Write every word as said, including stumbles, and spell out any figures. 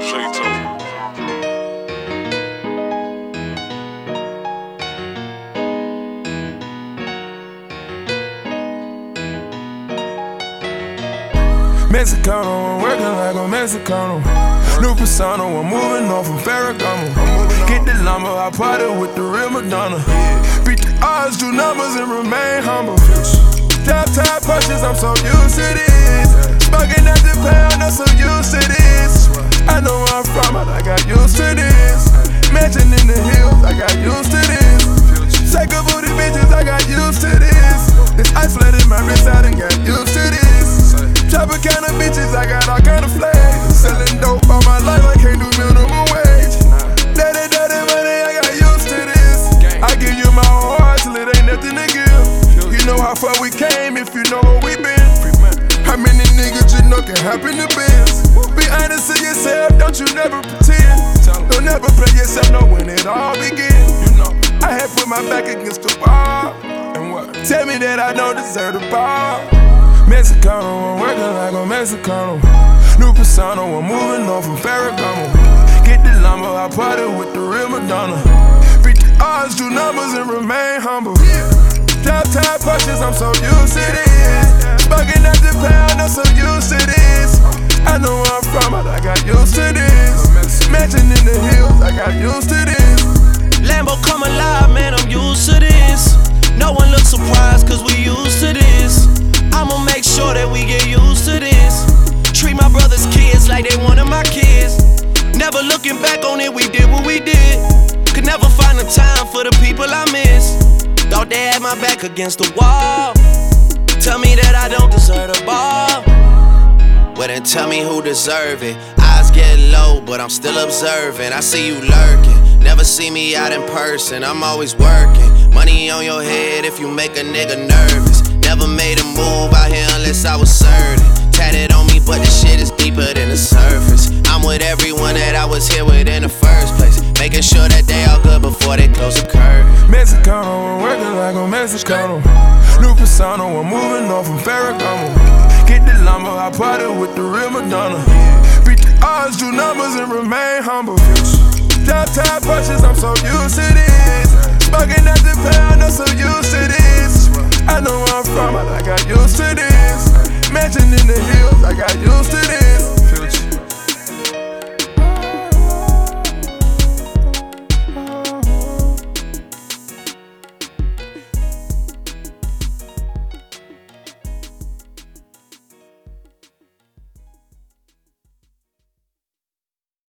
Mexicano, I'm working like a Mexicano. New persona, I'm moving on from Ferragamo. Get the llama, I party with the real Madonna. Beat the odds, do numbers and remain humble. Top top punches, I'm so used to this. Smoking at the pound, I'm so used to this. I know where I'm from, but I got used to this. Mansion in the hills, I got used to this. Take a booty bitches, I got used to this. This ice flooded my wrist, I done got used to this. Chopper kind of bitches, I got all kind of flags. Selling dope all my life, I can't do minimum wage. Daddy, daddy, money, I got used to this. I give you my whole heart till it ain't nothing to give. You know how far we came if you know where we been. How many niggas you know can happen to biz? Be honest to yourself, don't you never pretend. Don't never play yourself, know when it all begins. You know, I had put my back against the wall. And what? Tell me that I don't deserve the ball. Mexicano, I'm working like a Mexicano. New persona, I'm moving on from Ferragamo. Get the llama, I party with the real Madonna. Beat the odds, do numbers and remain humble. Top top punches, I'm so used to this. Smoking at the pound, I'm so used to this. I know where I'm from, but I got used to this. Mansion in the hills, I got used to this. Lambo come alive, man, I'm used to this. No one looks surprised, cause we used to this. I'ma make sure that we get used to this. Treat my brother's kids like they one of my kids. Never looking back on it, we did what we did. Could never find the time for the people I miss. Thought they had my back against the wall. Tell me that I don't deserve the ball. Well then tell me who deserve it. Eyes get low, but I'm still observing. I see you lurking. Never see me out in person, I'm always working. Money on your head if you make a nigga nervous. Never made a move out here unless I was certain. Tatted on me, but the shit is deeper than the surface. I'm with everyone that I was here with in the first place, making sure that they all good before they close the curtain. Mexicano, I'm working like a Mexicano. New persona, I'm moving on from Ferragamo. Get the llama, I party with the real Madonna. Beat the odds, do numbers and remain humble. Top top punches, I'm so used to this. Smoking at the pound, I'm so used to this. I know where I'm from, but I got used to this. Mansion in the hills, I got used to this.